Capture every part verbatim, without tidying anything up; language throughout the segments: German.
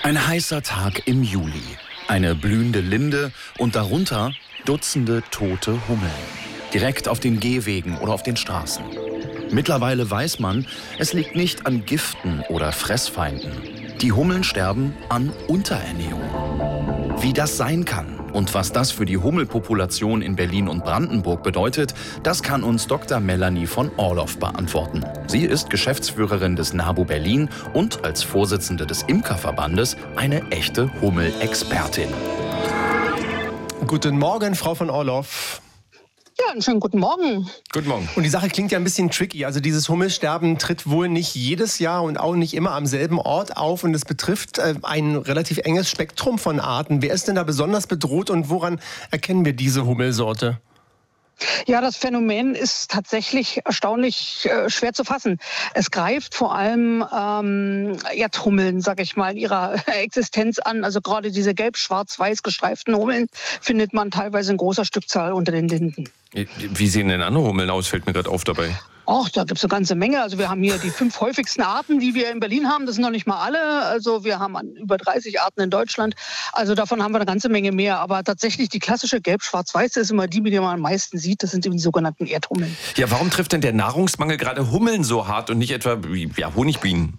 Ein heißer Tag im Juli. Eine blühende Linde und darunter Dutzende tote Hummeln. Direkt auf den Gehwegen oder auf den Straßen. Mittlerweile weiß man, es liegt nicht an Giften oder Fressfeinden. Die Hummeln sterben an Unterernährung. Wie das sein kann und was das für die Hummelpopulation in Berlin und Brandenburg bedeutet, das kann uns Doktor Melanie von Orloff beantworten. Sie ist Geschäftsführerin des NABU Berlin und als Vorsitzende des Imkerverbandes eine echte Hummelexpertin. Guten Morgen, Frau von Orloff. Ja, einen schönen guten Morgen. Guten Morgen. Und die Sache klingt ja ein bisschen tricky. Also dieses Hummelsterben tritt wohl nicht jedes Jahr und auch nicht immer am selben Ort auf. Und es betrifft äh, ein relativ enges Spektrum von Arten. Wer ist denn da besonders bedroht und woran erkennen wir diese Hummelsorte? Ja, das Phänomen ist tatsächlich erstaunlich äh, schwer zu fassen. Es greift vor allem ähm, Erdhummeln, sag ich mal, in ihrer Existenz an. Also gerade diese gelb-schwarz-weiß gestreiften Hummeln findet man teilweise in großer Stückzahl unter den Linden. Wie sehen denn andere Hummeln aus, fällt mir gerade auf dabei. Ach, da gibt es eine ganze Menge. Also wir haben hier die fünf häufigsten Arten, die wir in Berlin haben. Das sind noch nicht mal alle. Also wir haben über dreißig Arten in Deutschland. Also davon haben wir eine ganze Menge mehr. Aber tatsächlich die klassische Gelb-Schwarz-Weiß ist immer die, mit der man am meisten sieht. Das sind eben die sogenannten Erdhummeln. Ja, warum trifft denn der Nahrungsmangel gerade Hummeln so hart und nicht etwa ja, Honigbienen?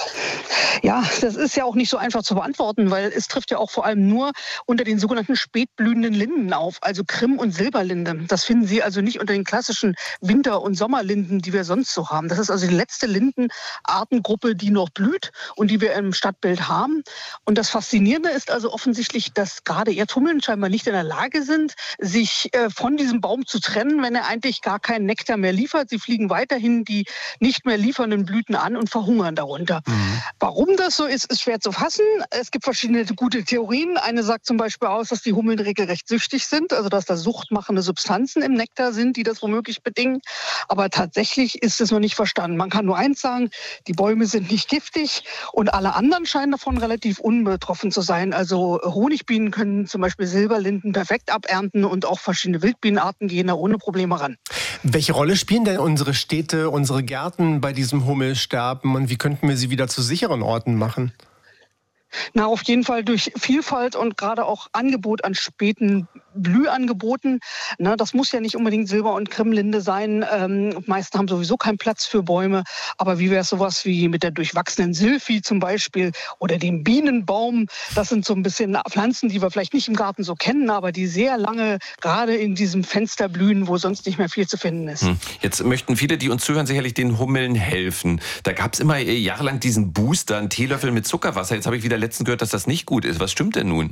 Ja, das ist ja auch nicht so einfach zu beantworten, weil es trifft ja auch vor allem nur unter den sogenannten spätblühenden Linden auf, also Krim- und Silberlinde. Das finden Sie also nicht unter den klassischen Winter- und Sommerlinden, die wir sonst so haben. Das ist also die letzte Lindenartengruppe, die noch blüht und die wir im Stadtbild haben. Und das Faszinierende ist also offensichtlich, dass gerade Erdhummeln scheinbar nicht in der Lage sind, sich äh, von diesem Baum zu trennen, wenn er eigentlich gar keinen Nektar mehr liefert. Sie fliegen weiterhin die nicht mehr liefernden Blüten an und verhungern darunter. Mhm. Warum das so ist, ist schwer zu fassen. Es gibt verschiedene gute Theorien. Eine sagt zum Beispiel aus, dass die Hummeln regelrecht süchtig sind, also dass da suchtmachende Substanzen im Nektar sind, die das womöglich bedingen. Aber tatsächlich ist es noch nicht verstanden. Man kann nur eins sagen, die Bäume sind nicht giftig und alle anderen scheinen davon relativ unbetroffen zu sein. Also Honigbienen können zum Beispiel Silberlinden perfekt abernten und auch verschiedene Wildbienenarten gehen da ohne Probleme ran. Welche Rolle spielen denn unsere Städte, unsere Gärten bei diesem Hummelsterben und wie könnten wir sie wieder zu sicheren Orten machen? Na, auf jeden Fall durch Vielfalt und gerade auch Angebot an späten Blühangeboten. Na, das muss ja nicht unbedingt Silber- und Krimlinde sein. Ähm, die meisten haben sowieso keinen Platz für Bäume. Aber wie wäre es sowas wie mit der durchwachsenen Silphi zum Beispiel oder dem Bienenbaum? Das sind so ein bisschen Pflanzen, die wir vielleicht nicht im Garten so kennen, aber die sehr lange gerade in diesem Fenster blühen, wo sonst nicht mehr viel zu finden ist. Hm. Jetzt möchten viele, die uns zuhören, sicherlich den Hummeln helfen. Da gab es immer jahrelang diesen Booster, einen Teelöffel mit Zuckerwasser. Jetzt habe ich wieder letztens gehört, dass das nicht gut ist. Was stimmt denn nun?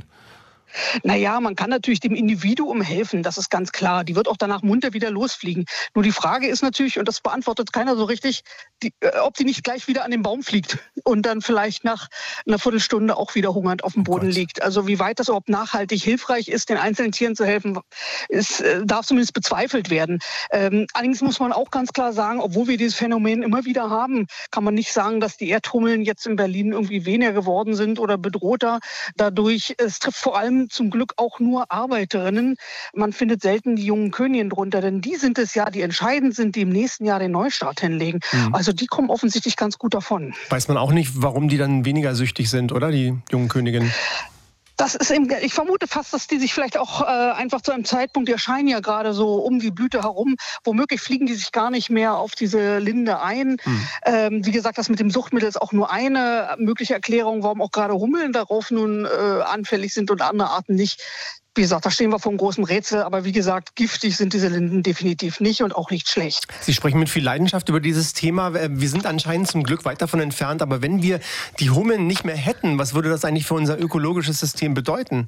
Naja, man kann natürlich dem Individuum helfen, das ist ganz klar. Die wird auch danach munter wieder losfliegen. Nur die Frage ist natürlich, und das beantwortet keiner so richtig, die, äh, ob die nicht gleich wieder an den Baum fliegt und dann vielleicht nach einer Viertelstunde auch wieder hungernd auf dem Boden oh liegt. Also wie weit das überhaupt nachhaltig hilfreich ist, den einzelnen Tieren zu helfen, ist, äh, darf zumindest bezweifelt werden. Ähm, allerdings muss man auch ganz klar sagen, obwohl wir dieses Phänomen immer wieder haben, kann man nicht sagen, dass die Erdhummeln jetzt in Berlin irgendwie weniger geworden sind oder bedrohter dadurch. Es trifft vor allem zum Glück auch nur Arbeiterinnen. Man findet selten die jungen Königinnen drunter, denn die sind es ja, die entscheidend sind, die im nächsten Jahr den Neustart hinlegen. Mhm. Also die kommen offensichtlich ganz gut davon. Weiß man auch nicht, warum die dann weniger süchtig sind, oder, die jungen Königinnen? Das ist eben, ich vermute fast, dass die sich vielleicht auch äh, einfach zu einem Zeitpunkt, die erscheinen ja gerade so um die Blüte herum, womöglich fliegen die sich gar nicht mehr auf diese Linde ein. Hm. Ähm, wie gesagt, das mit dem Suchtmittel ist auch nur eine mögliche Erklärung, warum auch gerade Hummeln darauf nun äh, anfällig sind und andere Arten nicht. Wie gesagt, da stehen wir vor einem großen Rätsel, aber wie gesagt, giftig sind diese Linden definitiv nicht und auch nicht schlecht. Sie sprechen mit viel Leidenschaft über dieses Thema. Wir sind anscheinend zum Glück weit davon entfernt, aber wenn wir die Hummeln nicht mehr hätten, was würde das eigentlich für unser ökologisches System bedeuten?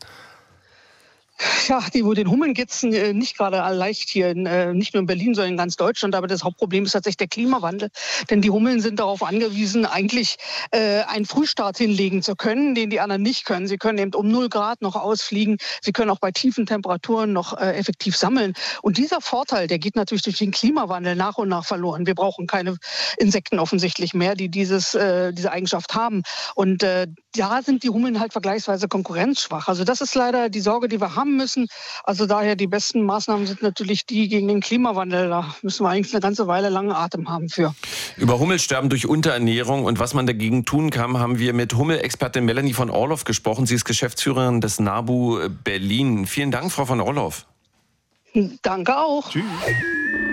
Ja, die, wo den Hummeln geht's äh, nicht gerade leicht hier, in, äh, nicht nur in Berlin, sondern in ganz Deutschland. Aber das Hauptproblem ist tatsächlich der Klimawandel. Denn die Hummeln sind darauf angewiesen, eigentlich äh, einen Frühstart hinlegen zu können, den die anderen nicht können. Sie können eben um null Grad noch ausfliegen. Sie können auch bei tiefen Temperaturen noch äh, effektiv sammeln. Und dieser Vorteil, der geht natürlich durch den Klimawandel nach und nach verloren. Wir brauchen keine Insekten offensichtlich mehr, die dieses, äh, diese Eigenschaft haben. Und äh, da sind die Hummeln halt vergleichsweise konkurrenzschwach. Also das ist leider die Sorge, die wir haben. sterben müssen. Also daher die besten Maßnahmen sind natürlich die gegen den Klimawandel. Da müssen wir eigentlich eine ganze Weile langen Atem haben für. Über Hummelsterben durch Unterernährung und was man dagegen tun kann, haben wir mit Hummelexpertin Melanie von Orloff gesprochen. Sie ist Geschäftsführerin des NABU Berlin. Vielen Dank, Frau von Orloff. Danke auch. Tschüss.